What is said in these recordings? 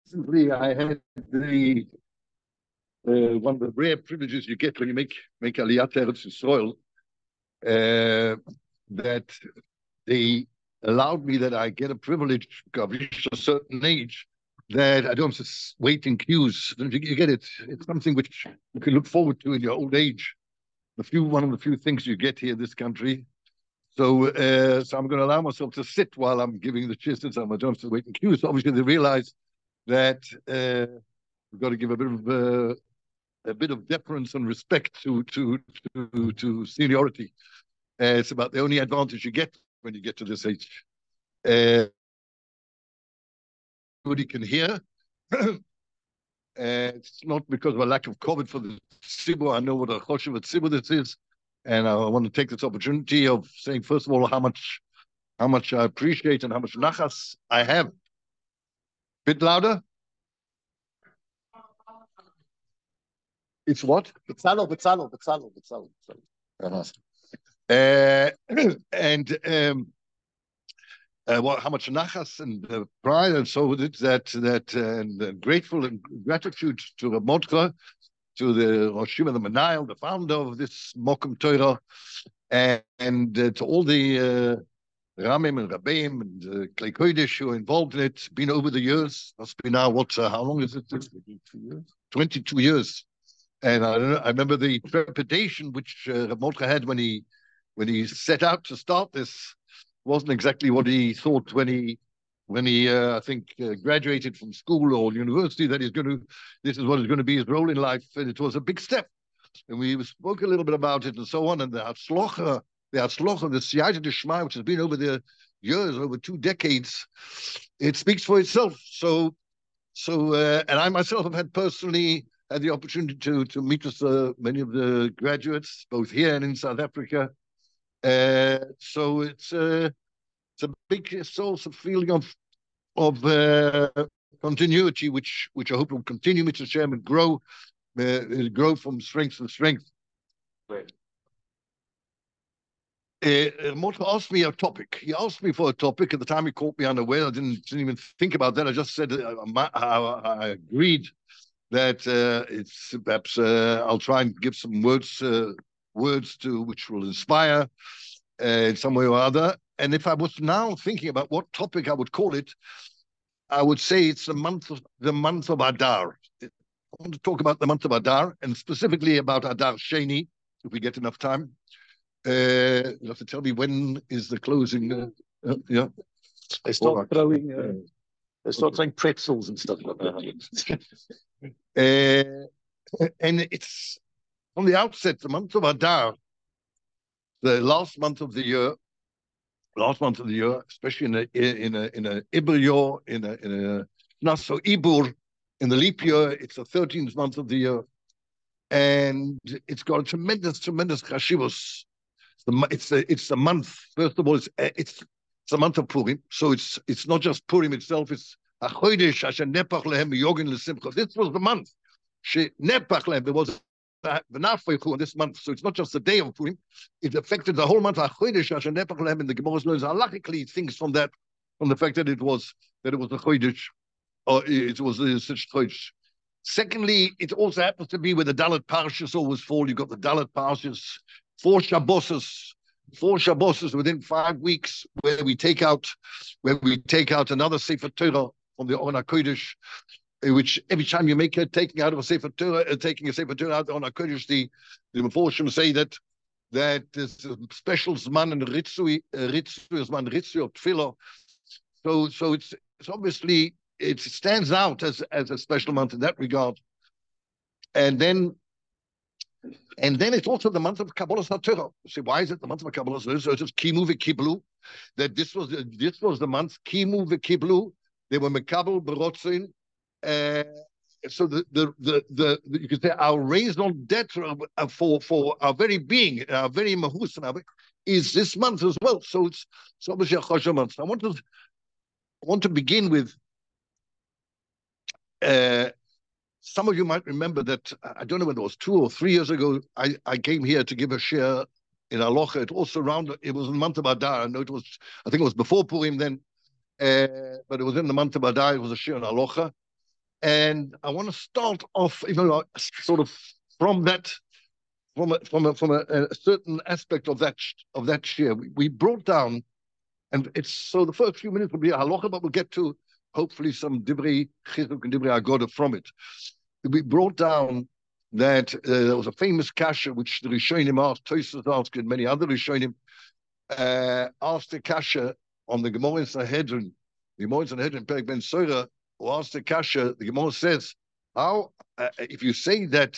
Recently, I had the one of the rare privileges you get when you make Aliyat Eretz Yisrael, that they allowed me that I get a privilege. I've reached a certain age that I don't have to wait in queues. You get it. It's something which you can look forward to in your old age. One of the few things you get here in this country. So I'm going to allow myself to sit while I'm giving the chisels. I don't have to wait in queues. So obviously, they realize that we've got to give a bit of deference and respect to seniority. It's about the only advantage you get when you get to this age. Everybody can hear. It's not because of a lack of COVID for the Tzibur. I know what a choshev Tzibur this is, and I want to take this opportunity of saying, first of all, how much I appreciate and how much nachas I have. Bit louder. It's what? Betzalo. How much nachas and pride and so that and grateful and gratitude to Reb Mordechai, to the Rosh Yeshiva, the Menayel, the founder of this Mokum Torah, and to all the Ramim and Rabbeim and Klei Kodesh who are involved in it. Been over the years. Must be now how long is it? 22 years. 22 years. And I remember the trepidation which Reb Mordechai had when he set out to start this. Wasn't exactly what he thought when he I think graduated from school or university, that this is what is going to be his role in life, and it was a big step. And we spoke a little bit about it and so on. And the Hatzlocha, the Siyata D'Shmai, which has been over the years, over 2 decades, it speaks for itself. So and I myself have had the opportunity to meet with many of the graduates, both here and in South Africa. So it's a big source of feeling of continuity, which I hope will continue, Mr. Chairman, grow from strength to strength. Right. Mordechai asked me a topic. He asked me for a topic. At the time, he caught me unaware. I didn't even think about that. I just said I agreed that it's perhaps I'll try and give some words to which will inspire in some way or other. And if I was now thinking about what topic I would call it, I would say it's the month of Adar. I want to talk about the month of Adar, and specifically about Adar Sheni, if we get enough time. You'll have to tell me when is the closing. Yeah, They start throwing pretzels and stuff like that. And it's from the outset, the month of Adar, the last month of the year, especially in a Ibur year, in a Naso Ibur, in the leap year, it's the 13th month of the year, and it's got a tremendous chashivos. It's the month. First of all, it's the month of Purim, so it's not just Purim itself. It's a chodesh asher nepach lehem yogin l'simcha. This was the month. She nepach lehem. There was v'nafeichu in this month, so it's not just the day of Purim. It affected the whole month. A chodesh asher nepach lehem. And the Gemara learns halachically things from the fact that it was a chodesh, or it was such chodesh. Secondly, it also happens to be where the Dalet Parshas always fall. You got the Dalet Parshas, 4 Shabbos within 5 weeks, where we take out another Sefer Torah from the Oren HaKodesh, which every time you make taking a Sefer Torah out of the Oren HaKodesh, the Meforshim say that there's a special Zman and Ritzui of Tefillah. So it's obviously, it stands out as a special month in that regard. And then it's also the month of Kabbalah HaTorah. So why is it the month of Kabbalah HaTorah? So it's Kimu v'Kiblu, that this was the month Kimu v'Kiblu. They were Mekabel Berotzin. So the you could say our raison d'etre for our very being, our very mahus, is this month as well. So it's obviously a choshev month. I want to begin with. Some of you might remember that, I don't know whether it was 2 or 3 years ago, I came here to give a share in Aloha. It was in the month of Adar. I think it was before Purim then, but it was in the month of Adar. It was a share in Aloha. And I want to start off, even like, sort of from that, from a certain aspect of that share. We brought down, and it's so the first few minutes will be a halacha, but we'll get to hopefully some divrei chizuk and divrei agoda from it. We brought down that there was a famous kasha which the Rishonim asked, Tosfos asked, and many other Rishonim asked the kasha on the Gemara in Sanhedrin. The Gemara in Sanhedrin, Perek Ben Sora, who asked the kasha. The Gemara says, "How if you say that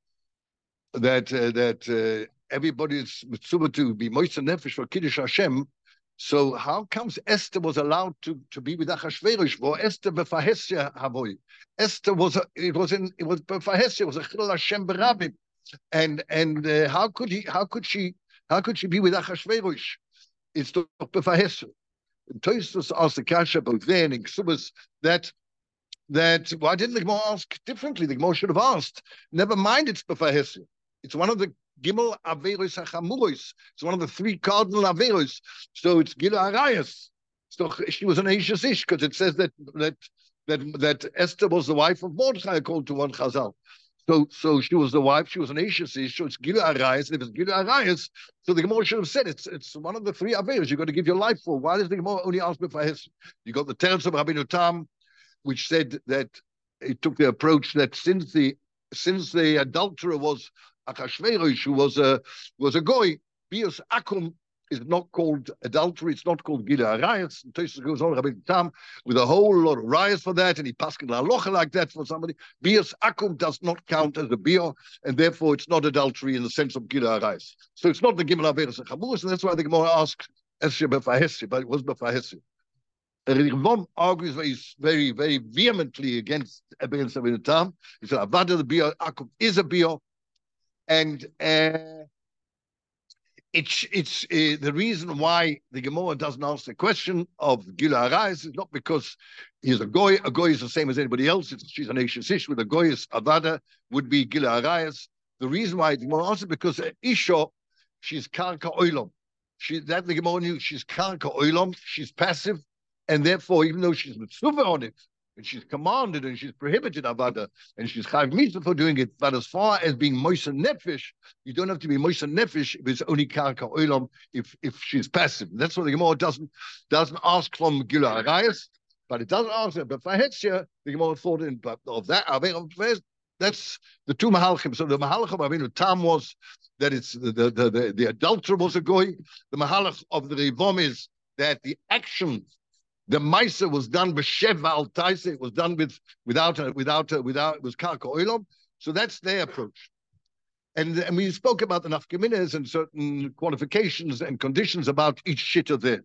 everybody is mitzvah to be moist nefesh for Kiddush Hashem, so how comes Esther was allowed to be with Achashverosh? Well, Esther befahesia havoy. Esther was befahesia, was a chilul Hashem berabim, and how could she be with Achashverosh? It's not befahesia." Tosfos asked the kasha both then in Ksubas that why didn't the Gemara ask differently? The Gemara should have asked. Never mind, it's befahesia. It's one of the Gimel Averos HaChamuros. It's one of the 3 cardinal Averos. So it's Gila Arayas. So she was an Ashes Ish, because it says that Esther was the wife of Mordechai, according to one Chazal. So she was the wife, she was an Ashes Ish, so it's Gila Arayas. And if it's Gila Arayas, so the Gemara should have said it's one of the 3 Averos you've got to give your life for. Why does the Gemara only ask for his? You got the Teretz of Rabbeinu Tam, which said that it took the approach that since the adulterer was Achashverosh, who was a goy, bios akum is not called adultery. It's not called gila arayas. And Tosfos goes on, Rabbi Tam, with a whole lot of rayas for that, and he paskin halacha like that for somebody. Bios akum does not count as a bio, and therefore it's not adultery in the sense of gila arayas. So it's not the gimel averos and chamuros, and that's why the Gemara asked eshe befahesi, but it was befahesi. Rivom argues very, very vehemently against Rabbi Tam. He said avada the bio akum is a bio. And it's the reason why the Gemara doesn't ask the question of Gila Arayas is not because he's a goy. A goy is the same as anybody else. She's an Ashes Ish. With a goy is avada would be Gila Arayas. The reason why the Gemara asks it because Isha, she's karka oilam. The Gemara knew she's karka oilam. She's passive, and therefore, even though she's mitzvah on it, and she's commanded and she's prohibited avada, and she's chayv mitzvah for doing it. But as far as being moisa nefesh, you don't have to be moisa nefesh if it's only karka oilam if she's passive. That's what the Gemara doesn't ask from Gila Arayas, but it doesn't answer. But for Hetzia, the Gemara thought of that. That's the 2 mahalchim. So the mahalch of Rabbeinu Tam was that it's the adulterer was a goy. The mahalch of the Rivom is that the action, the Maisa was done b'sheva al taisa. It was done without it was karka oilam. So that's their approach. And we spoke about the nafkaminas and certain qualifications and conditions about each shitta there.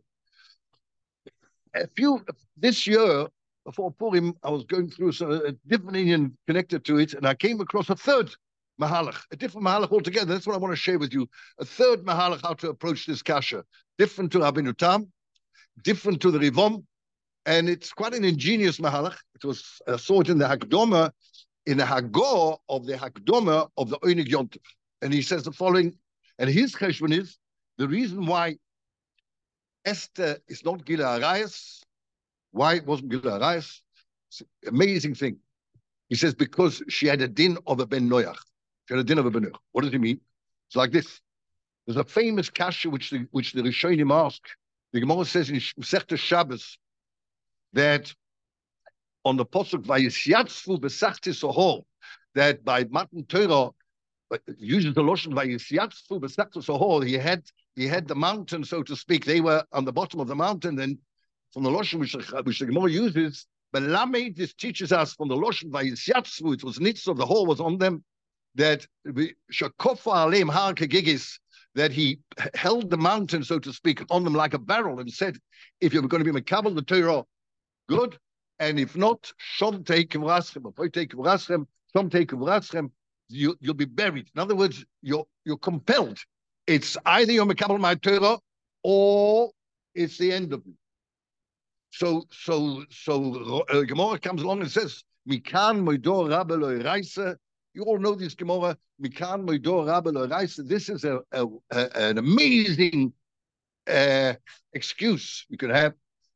This year before Purim, I was going through a different Indian connected to it, and I came across a third mahalach, a different mahalach altogether. That's what I want to share with you. A third mahalach, how to approach this kasha, different to Rabbeinu Tam, different to the Rivom. And it's quite an ingenious mahalach. It was saw it in the Hakdoma, in the Hagor of the Hakdoma of the Oinig Yontif. And he says the following, and his cheshbon is the reason why Esther is not Gila Arayas, why it wasn't Gila Arayas. It's an amazing thing. He says because she had a din of a Ben Noach. She had a din of a Ben Noach. What does he mean? It's like this. There's a famous kasha which the Rishonim ask. The Gemara says in Masechta Shabbos that on the pasuk Vayisyatzvu b'sachtis ohor, that by Matan Torah uses the loshon Vayisyatzvu b'sachtis ohor, he had the mountain, so to speak. They were on the bottom of the mountain. Then from the loshon which the Gemara uses, but Lamed, this teaches us from the loshon Vayisyatzvu, it was nitzah, the whole was on them, that shakofa aleim har kegigis, that he held the mountain, so to speak, on them like a barrel, and said, if you're going to be mekabel the Torah, good, and if not, shom take kivraschem, you'll be buried. In other words, you're compelled. It's either you're mekabel my Torah, or it's the end of it. So Gemara comes along and says, Mikan moidor rabbe lo iraisa. You all know this Gemara. Mikan moidor rabbe lo iraisa. This is an amazing excuse you could have.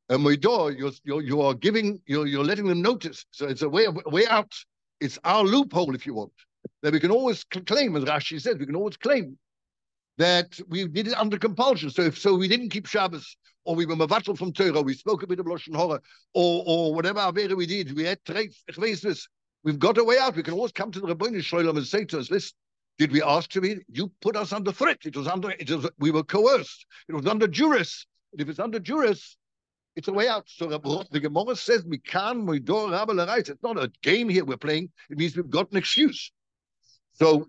And Moidor, you are giving, you're letting them notice. So it's a way out. It's our loophole, if you want. That we can always claim, as Rashi says, we can always claim that we did it under compulsion. So we didn't keep Shabbos, or we were mavatal from Torah, we spoke a bit of Lashon Hara, or whatever avera we did. We had treif. We've got a way out. We can always come to the Rebbeinu Shalom and say to us, listen, did we ask to be? You put us under threat. We were coerced. It was under duress. And if it's under duress, it's a way out. So the Gemara says, "Mikan moidor rabba l'rais." It's not a game here we're playing. It means we've got an excuse. So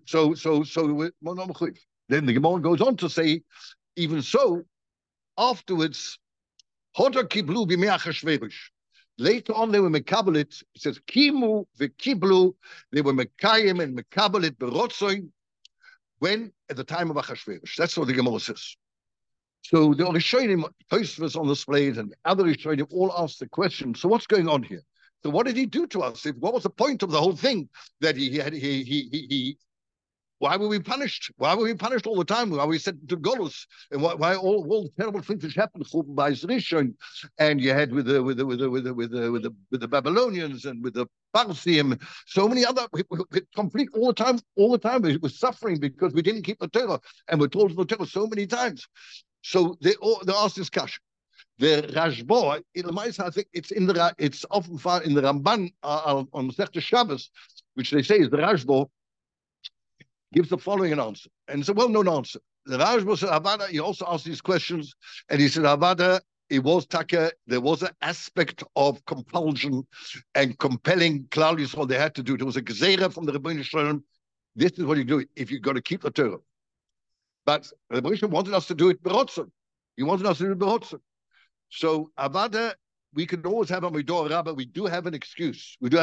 then the Gemara goes on to say, even so, afterwards, Hoda kiblu b'me'ach hashverish. Later on, they were mekabelit. It says kimu v'kiblu. They were mekayim and mekabelit berotzoin. When at the time of Achashverosh. That's what the Gemara says. So the Rishonim, Tosfos on the slate, and other Rishonim all asked the question. So what's going on here? So what did he do to us? What was the point of the whole thing that he why were we punished? Why were we punished all the time? Why were we sent to Golus? And why all the terrible things which happened by Rishon, and you had with the Babylonians and with the Parsim, so many other complete all the time we were suffering because we didn't keep the Torah, and we're told the Torah so many times. So they asked this question. The Rashba, I think it's often found in the Ramban on Masechta Shabbos, which they say is the Rashba, gives the following an answer. And it's a well-known answer. The Rashba said, Avada, he also asked these questions, and he said, Avada, it was Taka, there was an aspect of compulsion and compelling Klal Yisrael they had to do it. It was a gezerah from the Rebbeinu Shalom. This is what you do if you've got to keep the Torah. But the Rebbeinu Shalom wanted us to do it berotzen. He wanted us to do it berotzen. So Avada, we can always have a Midor Rabbah. We do have an excuse. But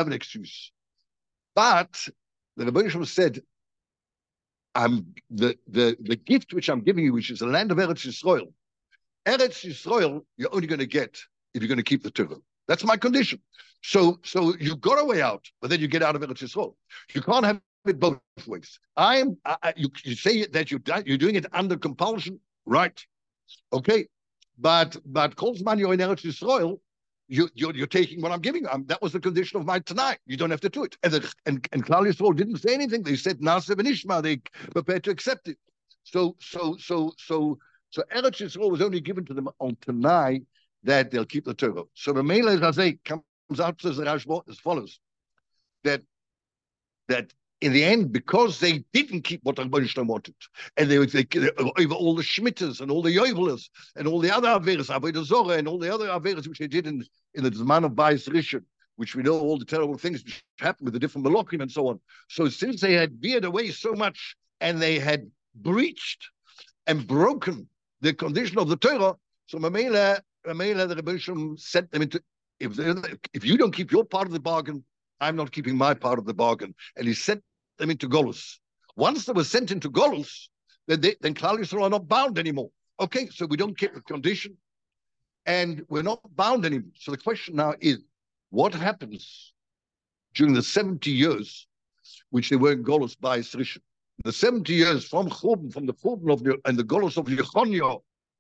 the Rebbeinu Shalom said, the gift which I'm giving you, which is the land of Eretz Yisrael. Eretz Yisrael, you're only going to get if you're going to keep the Torah. That's my condition. So you got a way out, but then you get out of Eretz Yisrael. You can't have it both ways. You say that you're doing it under compulsion, right? Okay, but Kolzman, you're in Eretz Yisrael. You're taking what I'm giving. That was the condition of my tonight. You don't have to do it. And Klal Yisrael didn't say anything. They said Na'aseh v'nishma. They prepared to accept it. So Eretz Yisrael was only given to them on tonight that they'll keep the Torah. So the Mele Razeh comes out, says the Rashba, as follows: that in the end, because they didn't keep what the Rebbeinu Shalom wanted, and they over all the Shemitahs and all the Yovelers and all the other Averas, Avodah Zorah, and all the other Averas which they did in the Zman of Bayis Rishon, which we know all the terrible things which happened with the different Malokim and so on. So since they had veered away so much and they had breached and broken the condition of the Torah, so Mamela, the Rebbeinu Shalom sent them into, if you don't keep your part of the bargain, I'm not keeping my part of the bargain. And he sent them into Golus. Once they were sent into Golus, then Klal Yisrael are not bound anymore. Okay, so we don't keep the condition, and we're not bound anymore. So the question now is, what happens during the 70 years which they were in Golus by Rishon? The 70 years from the Churban and the Golus of Yechonyo,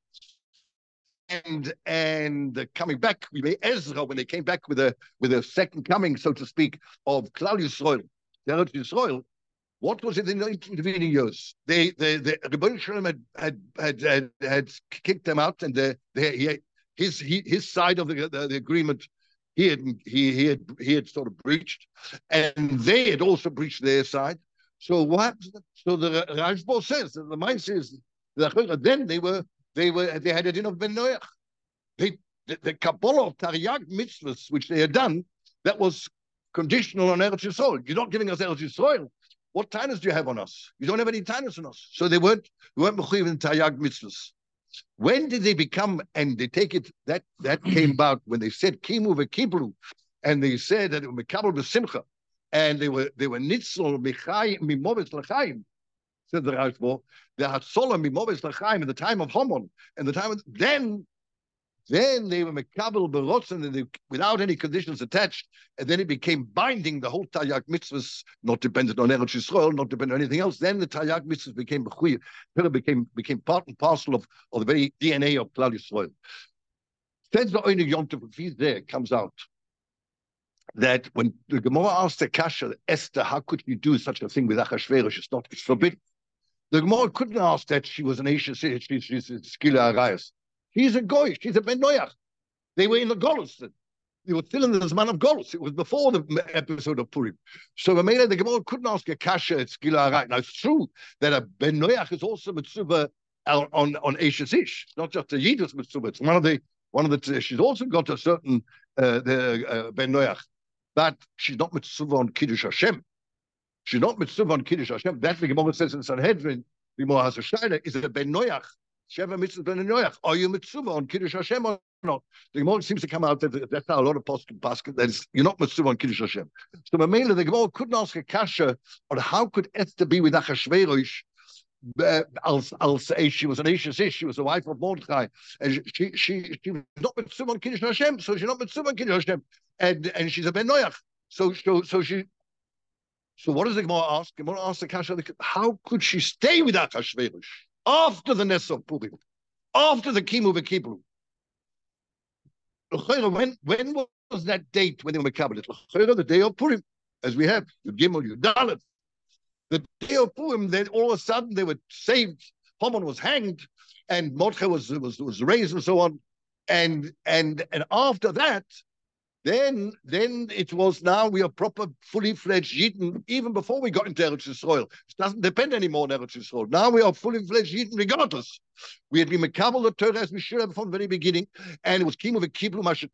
and coming back, we made Ezra when they came back with a second coming, so to speak, of Klal Yisrael, Eretz Yisrael. What was it in the intervening years? The Rebbeinu Shalom had kicked them out, and his side of the agreement he had sort of breached, and they had also breached their side. So what? So the Rashba says, the mind says, then they had a din of Ben Noach. The Kabbalah of Taryag mitzvahs, which they had done, that was conditional on Eretz Yisrael. You're not giving us Eretz Yisrael. What tainus do you have on us? You don't have any tainus on us. So they weren't mechuyev in Taryag mitzvahs. When did they become, and they take it, that came about when they said Kimu v'kiblu, and they said that it was Mekabel b'simcha, and they were nitzol mimovetz l'chaim, said the Rashba, the Hatzolah mimovetz l'chaim in the time of Haman, and the time of, then they were Mekabel b'rotzen, and without any conditions attached, and then it became binding, the whole Taryag mitzvahs, not dependent on Eretz Yisrael, not dependent on anything else. Then the Taryag mitzvahs became part and parcel of the very DNA of Klal Yisrael. Says the Oinig Yom Tov, if he's there, comes out that when the Gemara asked the Kasha, Esther, how could you do such a thing with Achashverosh? It's forbidden. The Gemara couldn't ask that she was an Asher, she's a Skila Arayas. She's a Goy, she's a Ben Noach. They were in the Golus. They were still in the Zman of Golus. It was before the episode of Purim. So the Gemara couldn't ask a Kasha at Skila Arayas. Now, it's true that a Ben Noach is also Mitzvah on Asher Ish. It's not just a Yidus Mitzvah. It's one of the, she's also got a certain Ben Noach. But she's not Mitzvah on Kiddush Hashem. She's not Mitzvah on Kiddush Hashem. That the Gemara says in Sanhedrin, the Gemara has a Shaila, is it a Ben Noach? Sheva Mitzvah Ben Noach. Are you Mitzvah on Kiddush Hashem or not? The Gemara seems to come out that that's how a lot of poskim that is, you're not Mitzvah on Kiddush Hashem. So Mamela, the Gemara couldn't ask a Kasha on how could Esther be with Achashverosh I'll say she was an Asher, she was the wife of Mordechai, and she was not Mitzvah on Kiddush Hashem, so she's not Mitzvah on Kiddush Hashem. And she's a Ben Noach. So what does the Gemara ask? The Gemara asks the Kasha, how could she stay with Achashverosh after the Nes of Purim, after the Kimu v'Kiblu? When was that date when they were Mekabel? The day of Purim, as we have, the Gimel, Yudalet. The day of Purim, then all of a sudden they were saved. Haman was hanged, and Mordechai was raised, and so on. And after that, then it was now we are proper, fully fledged Yidden, even before we got into Eretz Yisrael. It doesn't depend anymore on Eretz Yisrael. Now we are fully fledged Yidden regardless. We had been Mekabel the Torah as we should have from the very beginning, and it was Kimu v'Kiblu, Masha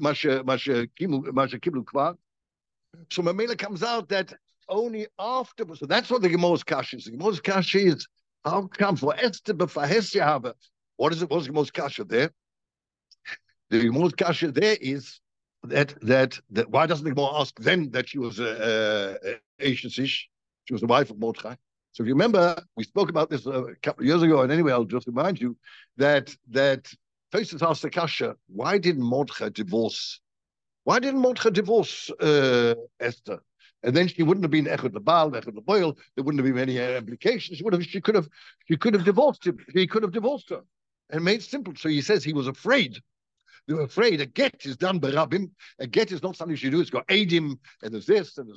Kiblu Kvar. So Mamela comes out that only afterwards. So that's what the Gemara's Kasha is. The Gemara's Kasha is how come for Esther b'Fahesia Haba? What is it? What's the Gemara's Kasha there? The Gemara's Kasha there is that why doesn't the Gemara ask then that she was Asher Ish? She was the wife of Mordechai. So if you remember, we spoke about this a couple of years ago, and anyway, I'll just remind you that Tosfos asked the Kasha, why didn't Mordechai divorce? Why didn't Mordechai divorce Esther? And then she wouldn't have been Echad Lebal, Echad Leboil. There wouldn't have been any implications. She could have divorced him. He could have divorced her, and made it simple. So he says he was afraid. They were afraid. A get is done by Rabbim. A get is not something you do. It's got Eidim, and there's this, and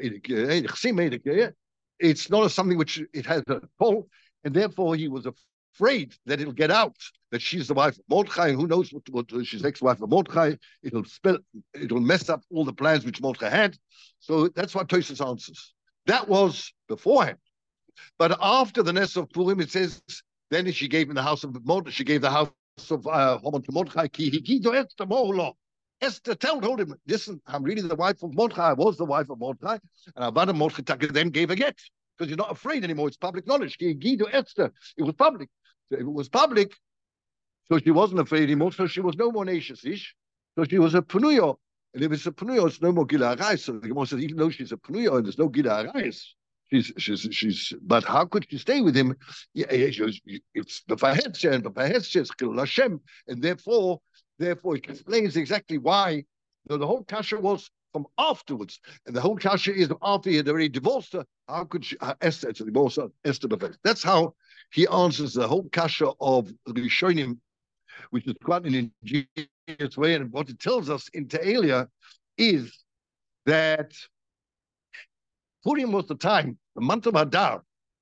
there's it's not something which it has a pull, and therefore he was afraid that it'll get out that she's the wife of Mordechai, and who knows what she's ex-wife of Mordechai. It'll mess up all the plans which Mordechai had. So that's what Tosfos answers. That was beforehand. But after the Nes of Purim, it says, then she gave him the house of Mordechai, she gave the house of Haman to Mordechai. Esther told him, listen, I'm really the wife of Mordechai. I was the wife of Mordechai. And Avada Mordechai then gave a get. Because you're not afraid anymore. It's public knowledge. Esther. It was public. So if it was public, so she wasn't afraid anymore. So she was no more Asher Ish. So she was a Penuyo. And if it's a Penuyo, it's no more Gila Arayis. So the Gemara says, even though she's a Penuyo and there's no Gila Arayis, she's. But how could she stay with him? Yeah, it's the Fahetzia, and the Fahetzia is Chilul Hashem, and therefore it explains exactly why. The whole kasha was from afterwards, and the whole kasha is after he had already divorced her. How could she Esther to divorce her? Esther Befesh. That's how he answers the whole kasha of Rishonim, which is quite an ingenious way. And what it tells us in Te'elia is that Purim was the time, the month of Adar.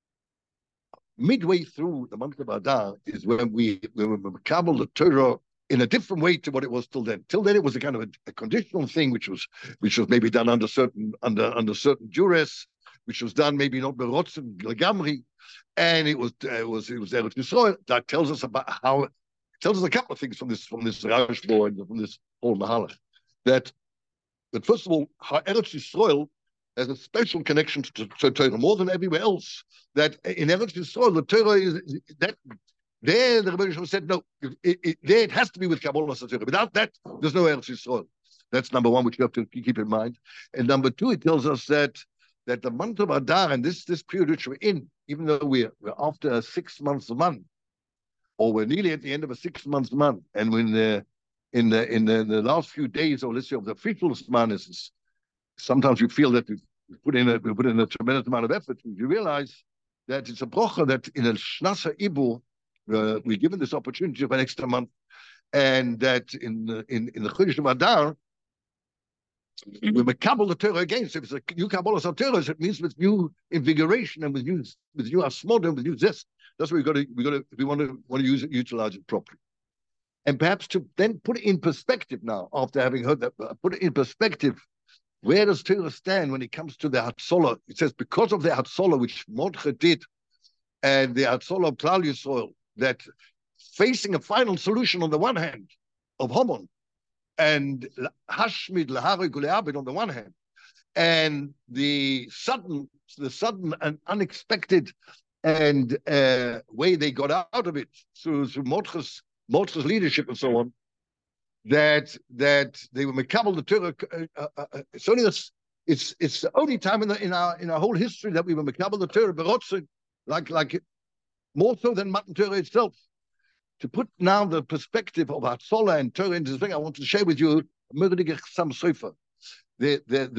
Midway through the month of Adar is when we were Mekabel the Torah in a different way to what it was till then. Till then, it was a kind of a conditional thing, which was maybe done under certain duress, which was done maybe not berotzen legamri, and it was Eretz Yisrael. That tells us about how. It tells us a couple of things from this Rashba and from this whole Mahalach. That first of all, how Eretz Yisrael has a special connection to Torah more than everywhere else. That in Eretz Yisrael, the Torah is that. There, the Rebbe Yishmael said, no, there it has to be with Kabbalah Torah. Without that, there's no Eretz Yisrael. That's number one, which you have to keep in mind. And number two, it tells us that the month of Adar, and this period which we're in, even though we're after a 6 months month, or we're nearly at the end of a 6 month month, and when in the last few days, or let's say of the official month, sometimes we feel that we put in a tremendous amount of effort. You realize that it's a brocha that in a Shnasa Ibur, we're given this opportunity of an extra month, and that in the Chodesh of Adar, we makabel the Torah again. So if it's a new Kabbalah of Torah, it means with new invigoration and with new asmod and with new zest. That's what we want to utilize it properly. And perhaps to then put it in perspective now, after having heard that, put it in perspective. Where does Torah stand when it comes to the Hatzolah? It says because of the Hatzolah which Mordechai did, and the Hatzolah of Klal Yisrael, that facing a final solution on the one hand of Haman, and Hashmid Laharik Uleabed on the one hand, and the sudden and unexpected and way they got out of it through Mordechai's leadership and so on, that they were makabel the Torah. It's the only time in our whole history that we were makabel the Torah berotzen, like more so than Matan Torah itself. To put now the perspective of Hatzolah and Torah into this thing, I want to share with you Murdig Sam Sofer. The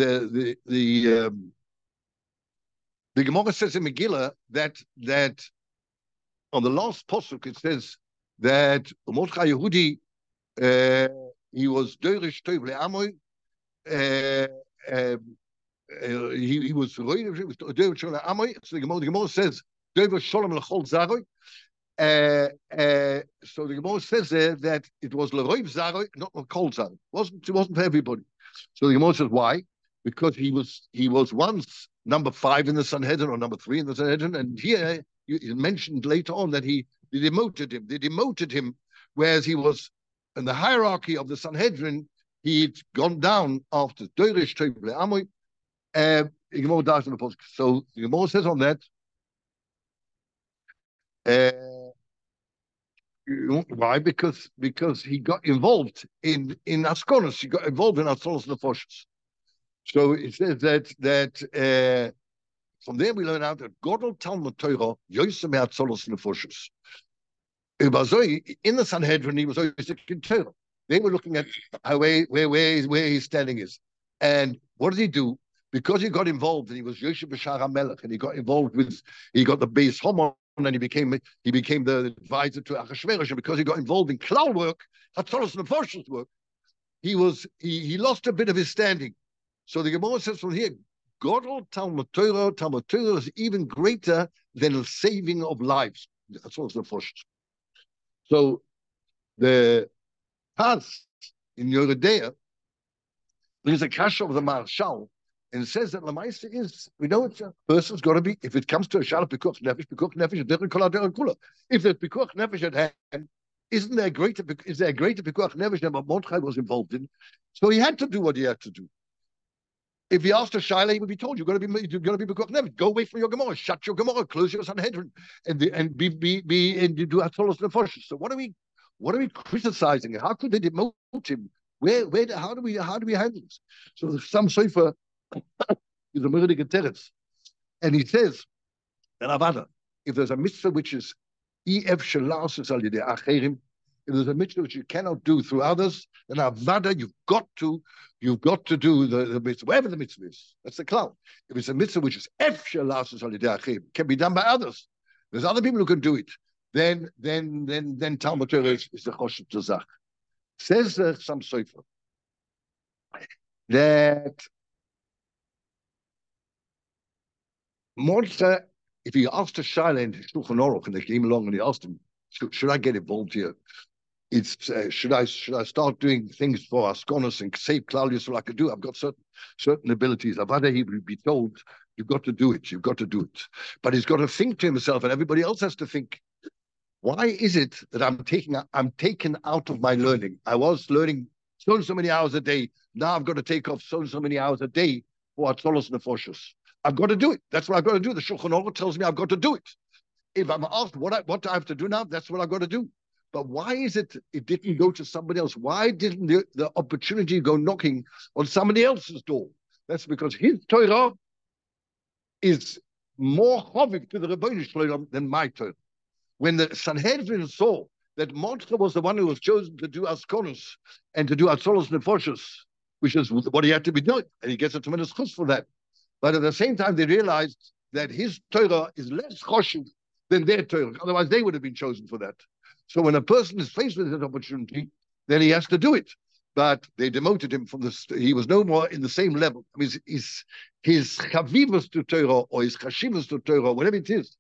Gemara says in Megillah that on the last pasuk it says that Mordechai Yehudi he was Dorish Tov Le'amoy. He was Dorish Le'amoy. So the Gemara says Dorish Shalom L'Chol Zaroy. So the Gemara says there that it was L'Roiv Zaroy, not L'Chol Zaroy. It wasn't for everybody. So the Gemara says why? Because he was once number 5 in the Sanhedrin or number 3 in the Sanhedrin, and here you mentioned later on that they demoted him. They demoted him, whereas he was in the hierarchy of the Sanhedrin. He'd gone down after Dorish Tov Le'amoy. So the Gemara says on that. Why? Because he got involved in Askonos. He got involved in Atzolos Nefoshes. So it says that from there we learn out that Godel Talmud Torah Yosem Atzolos Nefoshes. In the Sanhedrin, he was always in Torah. They were looking at where his standing is, and what did he do? Because he got involved, and he was Yosef B'Shar HaMelech, and he got the Beis Haman, and he became the advisor to Achashverosh. And because he got involved in Klal work, Hatzolos Nefoshes work, he lost a bit of his standing. So the Gemara says from here, Godel Talmud Torah is even greater than the saving of lives. Hatzolos Nefoshes. So the Taz in Yoredea, there's a kasha of the Marshal, and it says that Lamaisa is, we know it's a person's got to be, if it comes to a Shalom Pikuach Nefesh, if there's Pikuach Nefesh at hand, is there a greater Pikuach Nefesh than what Mordechai was involved in? So he had to do what he had to do. If he asked a Shaila, he would be told, you've got to be Pikuach Nefesh. Go away from your Gemara, shut your Gemara, close your Sanhedrin, and do Atzolos Nefoshes. So what are we criticizing? How could they demote him? How do we handle this? So some Sefer is a Murdig Teretz, and he says that Avada, if there's a mitzvah which is if there's a mitzvah which you cannot do through others, then Avada, you've got to do the mitzvah, whatever the mitzvah is. That's the cloud. If it's a mitzvah which is can be done by others, there's other people who can do it. Then Talmud Torah is the Choshev Tzach. Says some Sefer that Mordechai, if he asked a Shaila in Shulchan Aruch, and they came along and he asked him, should I get involved here? It's should I start doing things for Askonos and save Klal Yisrael like I do? I've got certain abilities. Avada, he would be told, you've got to do it. But he's got to think to himself, and everybody else has to think, why is it that I'm taken out of my learning? I was learning so many hours a day. Now I've got to take off so many hours a day for Atzolos Nefoshes. I've got to do it. That's what I've got to do. The Shulchan Aruch tells me I've got to do it. If I'm asked what I have to do now, that's what I've got to do. But why is it didn't go to somebody else? Why didn't the opportunity go knocking on somebody else's door? That's because his Torah is more chovik to the Rebbeinu Shalom than my Torah. When the Sanhedrin saw that Mordechai was the one who was chosen to do Askonos and to do Atzolos Nefoshes, which is what he had to be doing, and he gets a tremendous chus for that. But at the same time, they realized that his Torah is less choshev than their Torah. Otherwise, they would have been chosen for that. So when a person is faced with that opportunity, then he has to do it. But they demoted him from this. He was no more in the same level. I mean, his chavivus to Torah or his chashivus to Torah, whatever it is,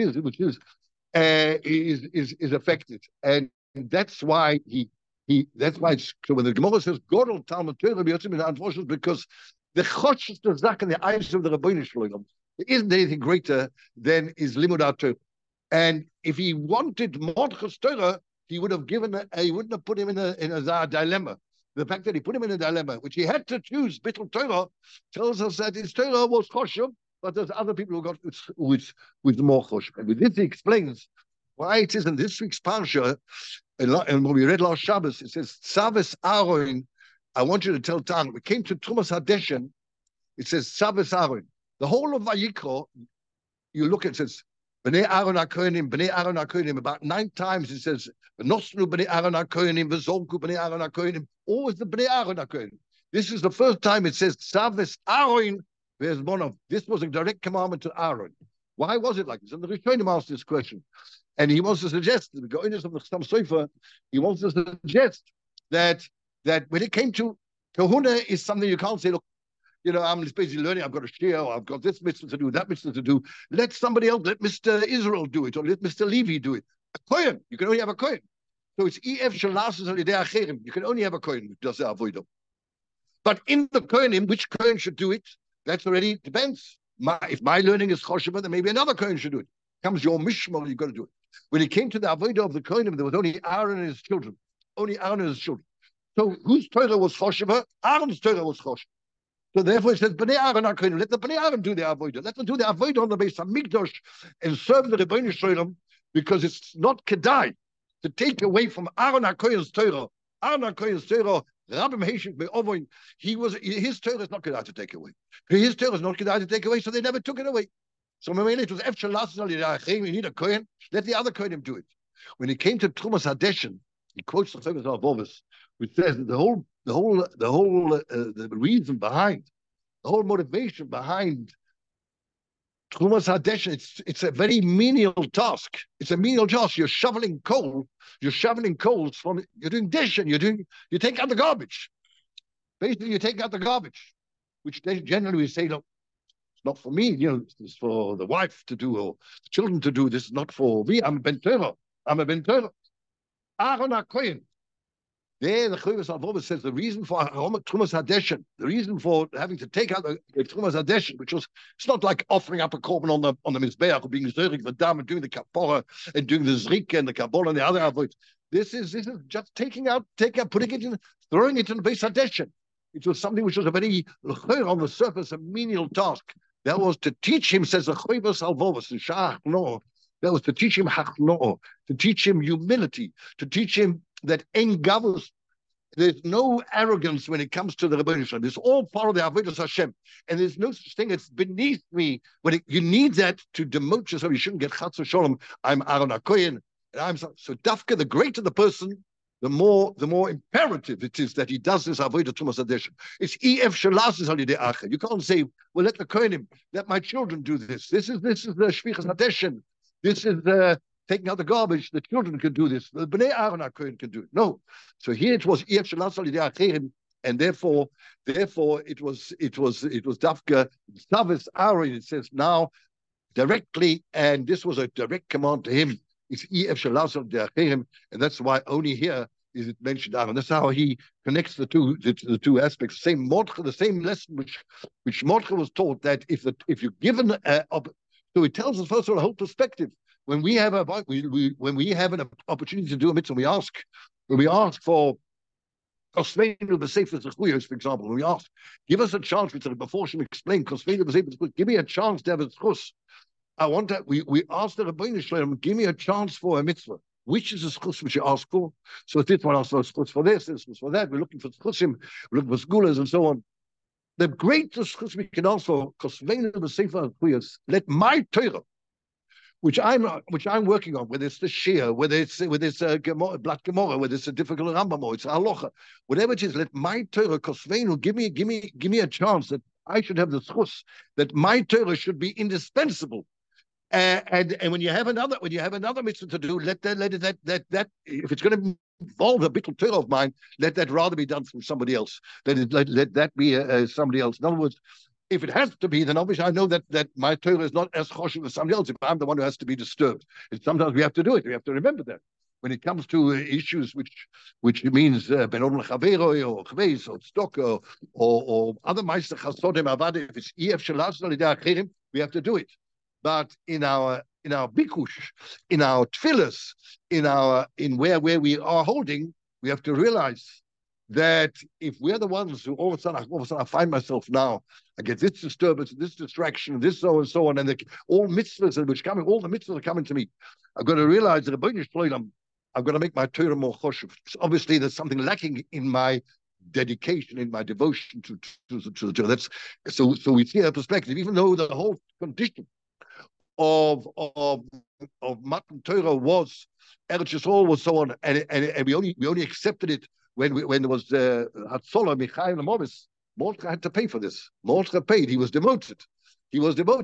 is affected, and that's why that's why so when the Gemara says Godel Talmud Torah, unfortunately, because the choshes the zak in the eyes of the Rebbeinu Shalom, there isn't anything greater than his limud Torah. And if he wanted Mordechai's Torah, he would have he wouldn't have put him in a dilemma. The fact that he put him in a dilemma, which he had to choose, Bittul Torah, tells us that his Torah was choshev, but there's other people who got with more choshev. And with this, he explains why it is in this week's parsha, and when we read last Shabbos, it says, Tzaves Aaron, I want you to tell Tan, we came to Trumas Hadeshen, it says, Tzaves Aaron. The whole of Vayikra, you look at it, says, Bnei Aaron HaKohanim, about 9 times it says, V'nosnu Bnei Aaron HaKohanim, V'zolku Bnei Aaron HaKohanim, always the Bnei Aaron HaKohanim. This is the first time it says, Tzaves Aaron, there's one of, this was a direct commandment to Aaron. Why was it like this? And the Rishonim asked this question. And he wants to suggest, the Goinus of the Chassam Sofer, he wants to suggest that when it came to Kahuna is something you can't say, look, I'm basically learning, I've got a share, or I've got this mitzvah to do, that mitzvah to do. Let somebody else, let Mr. Israel do it, or let Mr. Levi do it. A Kohen, you can only have a Kohen. So it's EF Shalasas al Yidei Acherim. You can only have a Kohen who does the Avodah. But in the Kohenim, which Kohen should do it, that's already depends. If my learning is Chosheva, then maybe another Kohen should do it. Comes your Mishmar, you've got to do it. When it came to the Avodah of the Kohenim, there was only Aaron and his children. Only Aaron and his children. So whose Torah was Chosheva? Aaron's Torah was Chosheva. So therefore it says, Bnei Aaron HaKohanim, let the Bnei Aaron do the Avodah. Let them do the Avodah on the base of Mikdash and serve the Rebbeinu Shalom, because it's not kedai to take away from Aaron HaKohan's Torah. Aaron HaKohan's Torah, Rabbim Heshik Be'ovoin, his Torah is not kedai to take away. His Torah is not kedai to take away, so they never took it away. So when it was Efshel Lasses al Yidei Acherim, you need a Kohen, let the other Kohenim do it. When it came to Trumas Hadeshen, he quotes the Chavis Alvovis, which says that the reason behind, the whole motivation behind Trumas Hadeshen, it's a very menial task. It's a menial task. You're shoveling coals from, you're doing dish, and you take out the garbage. Basically, you take out the garbage, which they generally we say, look, it's not for me, this is for the wife to do, or the children to do. This is not for me. I'm a Ben Torah. Aaron HaKohen. There, the Chavis Alvovis says the reason for Trumas Hadeshen, the reason for having to take out the Trumas Hadeshen, which was, it's not like offering up a korban on the Mizbeach, or being Zerik Vadam and doing the Kapora and doing the Zrika and the Kabbalah and the other avoid. This is just taking out, putting it in, throwing it in the Beis Hadeshen. It was something which was a very, on the surface, a menial task. That was to teach him, says the Chavis Alvovis, the Shach no. That was to teach him hachno, to teach him humility, to teach him that en gavus, there's no arrogance when it comes to the Rebbeinu Shalom. It's all part of the Avodas Hashem, and there's no such thing as beneath me. You need that to demote yourself. You shouldn't get Chatz Shalom. I'm Aaron HaKohen, and I'm so Dafka. The greater the person, the more imperative it is that he does this Avodah Trumas Hadeshen. It's EF Shalasas al Yidei Acher. You can't say, well, let the Kohenim, let my children do this. This is the Shvichas Hadeshen. This is taking out the garbage. The children can do this. The Bnei Aaron HaKohen can do it. No. So here it was EF Shalasas al Yidei Acherim, and therefore it was Dafka Tzaves Aaron. It says now directly, and this was a direct command to him. It's EF Shalasas al Yidei Acherim, and that's why only here is it mentioned Aaron. That's how he connects the two aspects. The same lesson which Mordechai was taught, that if you're given so it tells us first of all a whole perspective. When we have an opportunity to do a mitzvah, when we ask for Kosmeinu b'sefer zechuyos, for example, when we ask, give us a chance, before she explained Kosmeinu b'sefer zechuyos, give me a chance to have a zechus. I want that. We ask the Rebbeinu Shalom, give me a chance for a mitzvah. Which is the zechus which you ask for? So this one asks for zechus for this for that. We're looking for zechusim, we're looking for segulas and so on. The greatest zechus we can ask for, Kosmeinu b'sefer zechuyos, let my Torah, which I'm working on, whether it's the Shia, whether it's a Black Gemara, whether it's a difficult Rambam, or it's Halacha, whatever it is, let my Torah, Kosmeinu, give me a chance that I should have the zechus, that my Torah should be indispensable And when you have another mitzvah to do, let that if it's going to involve a bittul Torah of mine, let that rather be done from somebody else. Let that be somebody else. In other words, if it has to be, then obviously I know that my Torah is not as choshev as somebody else. If I'm the one who has to be disturbed, and sometimes we have to do it. We have to remember that when it comes to issues which means ben odom lechavero or chveis or tzedakah or other ma'aser chasodim avad, if it's ef shelas l'idei acherim, we have to do it. But in our bikush, in our tefillas, in where we are holding, we have to realize that if we're the ones who all of a sudden I find myself now, I get this disturbance, this distraction, this so and so on, and all mitzvahs which coming, all the mitzvahs are coming to me. I've got to realize that I've got to make my Torah more choshev. Obviously, there's something lacking in my dedication, in my devotion to the Torah. That's so we see that perspective, even though the whole condition of Matan Torah was Eretz Yisrael was so on, and we only accepted it when there was Hatzolah Michael Movis. Mordechai had to pay for this. Mordechai paid. He was demoted. He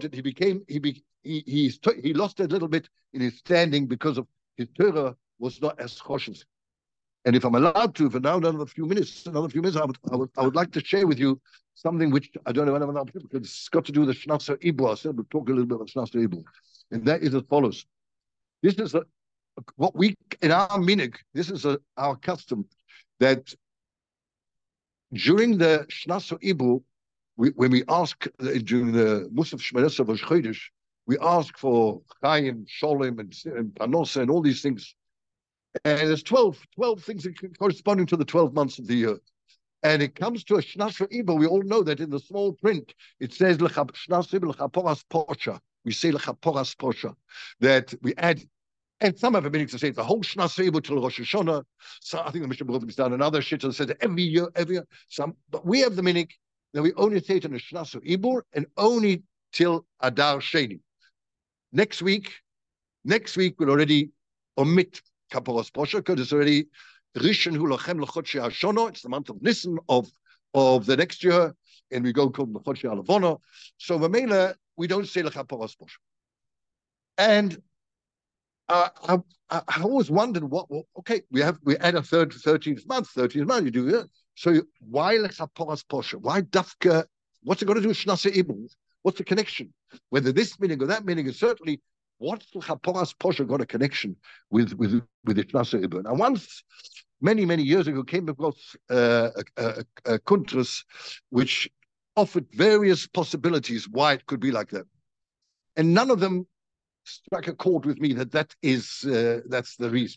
lost a little bit in his standing because of his Torah was not as choshev. And if I'm allowed to, for now, another few minutes, I would like to share with you something which I don't know anyone else, because it's got to do with the Shnasser Ibur. I said we'll talk a little bit about Shnasser Ibur. And that is as follows. This is what we, in our minig, this is our custom, that during the Shnasser Ibur, when we ask, during the Musaf Shmoneh Rosh Chodesh, we ask for Chaim, Sholem, and Panosa, and all these things. And there's 12 things corresponding to the 12 months of the year. And it comes to a Shnasser Ibur. We all know that in the small print, it says, Shnasser Ibur L'chaporas Porsha. We say L'chaporas Porsha. That we add, and some have a meaning to say the whole Shnasser Ibur till Rosh Hashanah. So I think the Mishnah Berurah has done another shit that says every year. But we have the meaning that we only say it in the Shnasser Ibur and only till Adar Sheni. Next week we'll already omit Kaporas Posha, because it's already Rishon Hu Lochem L'Chodshei HaShono. It's the month of Nisan of the next year, and we go called L'Chodshei HaLavono. So Mamela, we don't say L'Kaporas Posha. And I always wondered okay, we add a 13th month, you do it. So why L'Kaporas Posha? Why Dafka? What's it got to do with Shnasser Ibur? What's the connection? Whether this meaning or that meaning is certainly. What's the Chaporas Posha got a connection with the Shnasser Ibur? Now, once, many years ago, came across a kuntras which offered various possibilities why it could be like that, and none of them struck a chord with me that's the reason.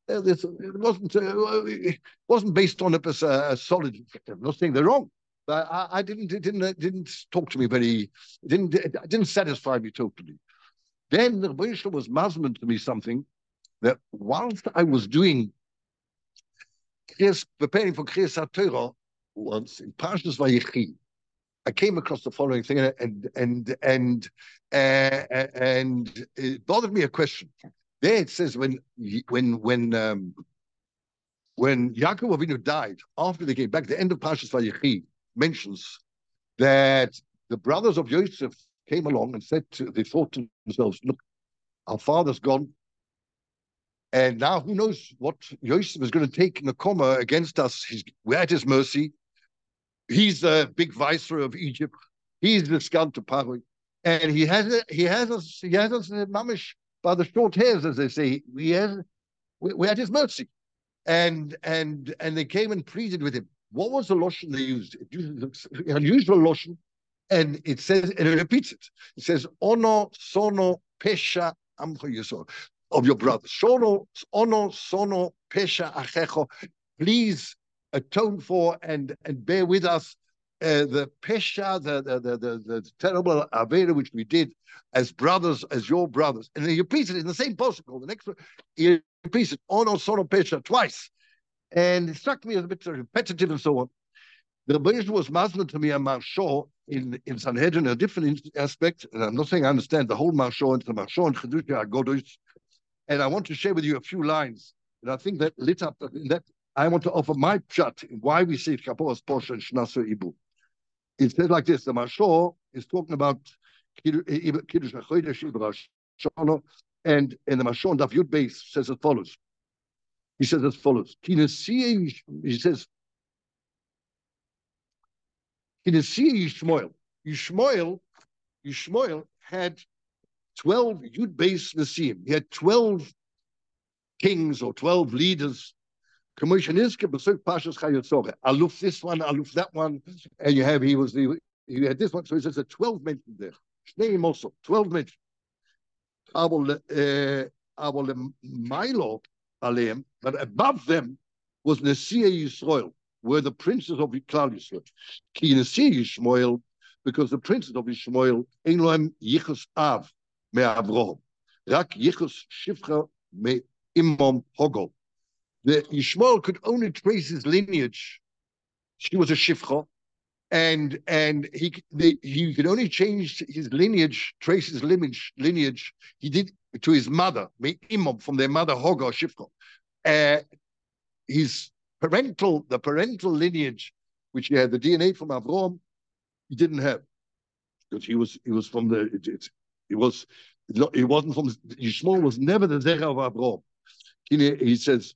It wasn't based on a solid. I'm not saying they're wrong, but it didn't talk to me it didn't satisfy me totally. Then the Rebbe Yishmael was mazman to me something that whilst I was preparing for Kriyas HaTorah once in Parshas Vayechi, I came across the following thing, and it bothered me a question. There it says when Yaakov Avinu died, after they came back, the end of Parshas Vayechi mentions that the brothers of Yosef came along and they thought to themselves, look, our father's gone, and now who knows what Yosef is going to take in the comma against us. We're at his mercy. He's the big viceroy of Egypt. He's the scum to Paro, and he has us mamish by the short hairs, as they say. We're at his mercy, and they came and pleaded with him. What was the loshon they used? It used an unusual loshon. And it says, and it repeats it. It says, "Ono sono pesha amcho yisor," of your brothers. Ono sono pesha achecho. Please atone for and bear with us the pesha, the terrible avera which we did as brothers, as your brothers. And then he repeats it in the same postal. The next one, he repeats it, "Ono sono pesha," twice. And it struck me as a bit repetitive and so on. The Rebbe Yishmael was mazman to me a Marsho in Sanhedrin, a different aspect, and I'm not saying I understand the whole Marsho, into the Marsho and Chedusha Agodos, and I want to share with you a few lines, and I think that lit up, that I want to offer my pshat in why we say Kaporas Posha and Shnasser Ibur. It says like this, the Marsho is talking about Kiddush HaChodesh Ibur Shana, and the Mashon Daf Yud Beis says as follows. He says as follows. He says, Yishmael. Yishmael had 12 Yud Beis Nasim. He had 12 kings or 12 leaders. Commission is Pashas Chayotzore. Aluf this one, Aluf that one, and you have he had this one. So he says a 12 mentioned there. Shneim also 12 mentioned. Milo Aleim, but above them was Nesiah Yisrael, were the princes of Klal Yisrael. Ki Nesiah Yishmael, because the princes of Yishmael ein lohem yichus av me Avraham, rak yichus shifcha me imam Hogol. The Yishmael could only trace his lineage. She was a shifcha, and he could only change his lineage, trace his lineage. He did to his mother, imam, from their mother Hogol shifcha. His the parental lineage, which he had the DNA from Avraham, he didn't have, because he was from the he wasn't from Yishmael was never the Zerah of Avraham. He says.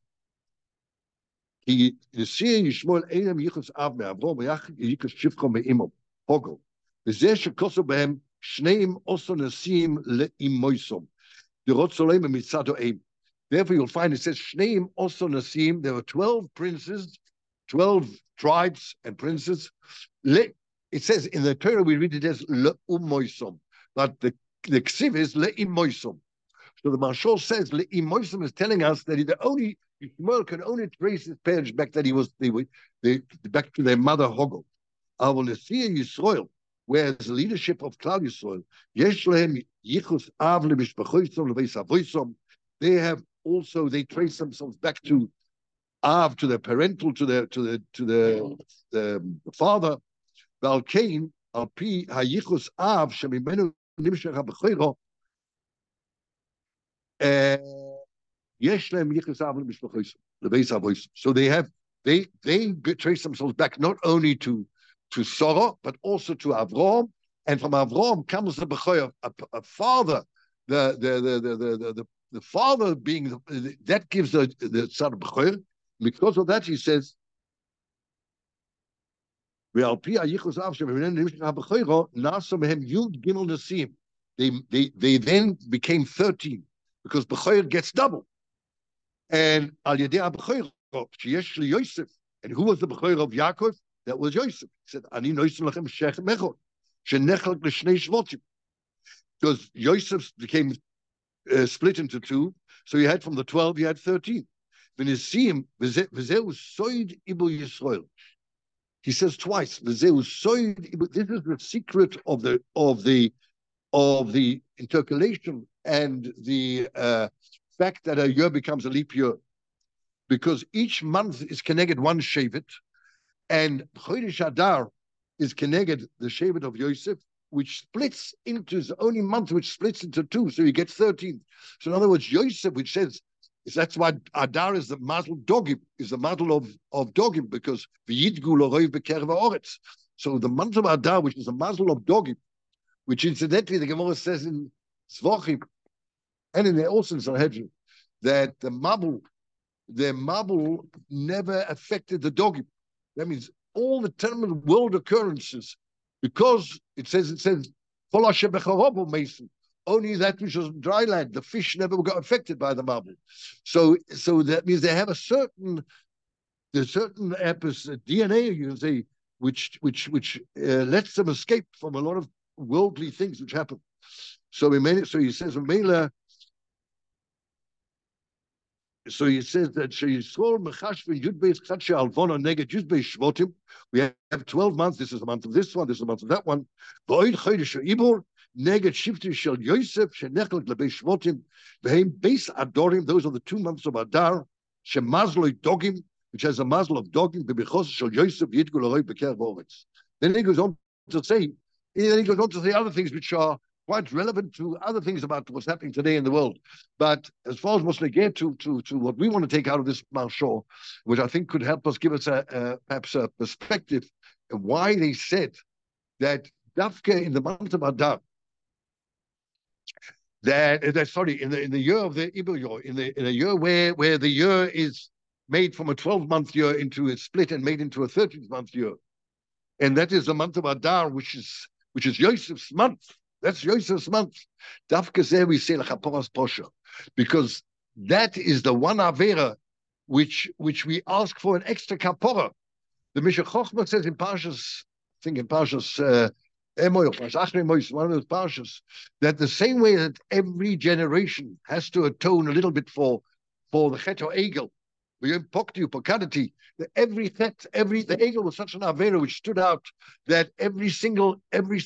He Yishmael einam yichus av me Avraham yichus shivcha me imam Hogel. V'zeh shekosu behem shneim oso nasim leimosom. The Rotzoleim mitzado eim. Therefore, you'll find it says shneim oso nasim. There were 12 princes, 12 tribes and princes. It says in the Torah we read it as leumosom, but the ksiv is leimosom. So the Marshal says leimosom is telling us that Yishmael can only trace his parents back that he was back to their mother Hogel. Our Nesiah Yisrael, whereas the leadership of Klal Yisrael, Yesh lehem yichus av lemishpachosom lebeis avosom. They have also they trace themselves back to Av, to their parental, to the father. Val Cain al pi hayichus Av shemimenu nimshach habechoiro. So they trace themselves back not only to Sarah but also to Avraham, and from Avraham comes the Bechoyer, a father. The father being that gives the son of Bechoyer. Because of that, he says, they then became 13 because Bechoyer gets double. And Al Yedei Bechoyer, sheyesh li Yosef, and who was the Bechoyer of Yaakov? That was Yosef. He said, "Ani noisem lachem shechem echad, shenechal l'shnei shvotim." Because Yosef became split into two, so you had from the 12, you had 13. V'nesim v'zeu soid ibu Yisrael. He says twice, v'zeu soid ibu. This is the secret of the intercalation and the fact that a year becomes a leap year, because each month is connected one Shevet, and Chodesh Adar is connected the Shevet of Yosef, which splits into the only month which splits into two, so you get 13. So in other words, Yosef, which says that's why Adar is the mazel dogim, is the mazel of dogim, because v'yidgu l'roiv b'kerv ha'oretz. So the month of Adar, which is the mazel of dogim, which incidentally the Gemara says in Zvachim and in the also in Sanhedrin, that the mabul never affected the dogim. That means all the terminal world occurrences, because it says only that which was dry land, the fish never got affected by the mabul. So that means they have a certain DNA, you can say, which lets them escape from a lot of worldly things which happen. So he says, so he says that we have 12 months. This is the month of this one. This is the month of that one. Those are the 2 months of Adar. Which has a mazel of dogim. Then he goes on to say other things which are quite relevant to other things about what's happening today in the world. But as far as what's again to what we want to take out of this Marshal, which I think could help us give us perhaps a perspective of why they said that Dafka in the month of Adar, sorry, in the year of the Iber year, in a year where the year is made from a 12-month year into a split and made into a 13th-month year, and that is the month of Adar, which is Yosef's month. That's Yosef's month. Dafka there we say Lachaporas Posha, because that is the one avera which we ask for an extra kapora. The Mishra Chochmah says in Parshas, I think in Parshas Emoy, one of those Parshas, that the same way that every generation has to atone a little bit for the Chet or Egel, the Egel was such an avera which stood out that every single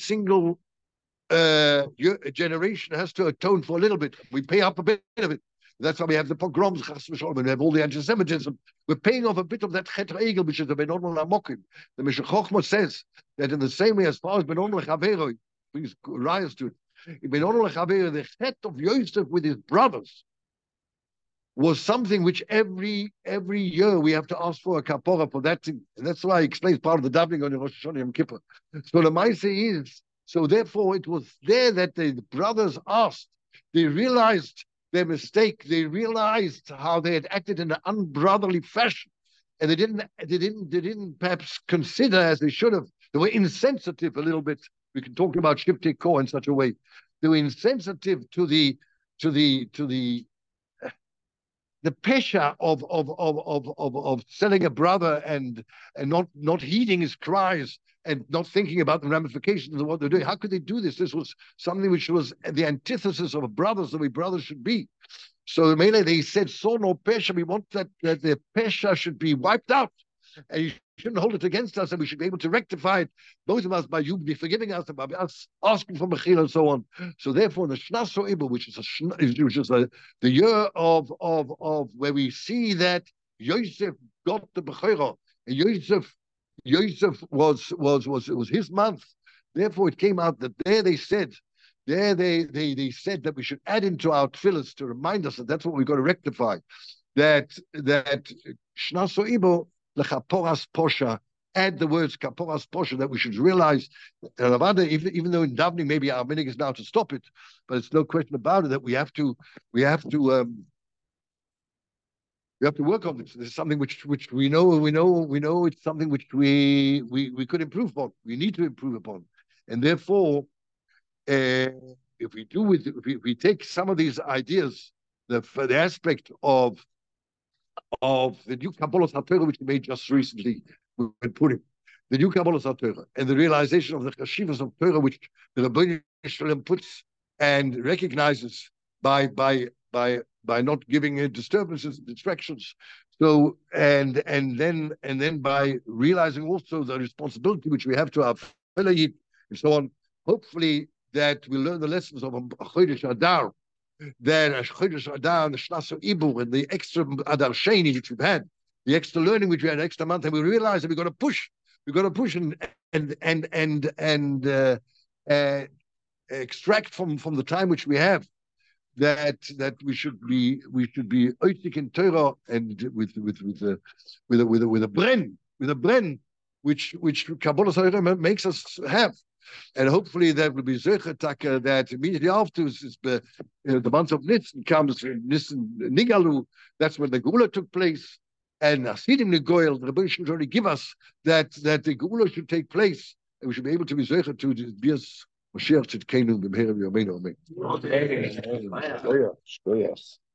generation has to atone for a little bit. We pay up a bit of it. That's why we have the pogroms, and we have all the anti-Semitism. We're paying off a bit of that Chet Egel, which is the Benon Lamokim. The Mishra Chochmah says that in the same way as far as Benon Lechavero brings riots to it, in Benon Lechavero, the Chet of Yosef with his brothers was something which every year we have to ask for a kapora for that thing. And that's why he explains part of the davening on the Rosh Hashanah Yom Kippur. So the Maaseh is, so therefore it was there that the brothers asked, they realized their mistake. They realized how they had acted in an unbrotherly fashion, and they didn't perhaps consider as they should have. They were insensitive a little bit. We can talk about Shiftei Kor in such a way. They were insensitive to the pesha of selling a brother and not heeding his cries and not thinking about the ramifications of what they're doing. How could they do this? This was something which was the antithesis of brothers, the way brothers should be. So mainly they said, so no pesha, we want that the pesha should be wiped out. And you shouldn't hold it against us, and we should be able to rectify it, both of us, by you be forgiving us and by us asking for mechila and so on. So therefore, the Shnas Iber, which is the year of where we see that Yosef got the bechira, and Yosef was his month. Therefore, it came out that they said that we should add into our tefillas to remind us that that's what we've got to rectify. That Shnas Iber lechaporas posha, add the words kaporas posha, that we should realize, even though in davening maybe our minhag is now to stop it, but it's no question about it that we have to work on this. This is something which we know it's something which we could improve upon. We need to improve upon, and therefore, if we take some of these ideas, the aspect of the new Kabbalas HaTorah, which we made just recently with Purim, the new Kabbalas HaTorah, and the realization of the Chashivas of Torah, which the Rabbeinu Shalom puts and recognizes by not giving it disturbances and distractions. So and then by realizing also the responsibility which we have to our fellow Yid and so on. Hopefully that we learn the lessons of Chodesh Adar, then Chodesh Adar and the Shnas Iber and the extra Adar Sheni which we've had, the extra learning which we had extra month, and we realize that we've got to push and extract from the time which we have, that we should be oitik in Torah and with a bren which Kabbalah Torah makes us have. And hopefully that will be Zechataka, that immediately after the month of Nisan comes, Nisan Nigalu, that's when the Geula took place. And Hasidim Negoil, the Rebbe should already give us that the Geula should take place, and we should be able to be Zechat to the Bias Mashiach Tzidkenu B'Meher V'Yomeinu Amen.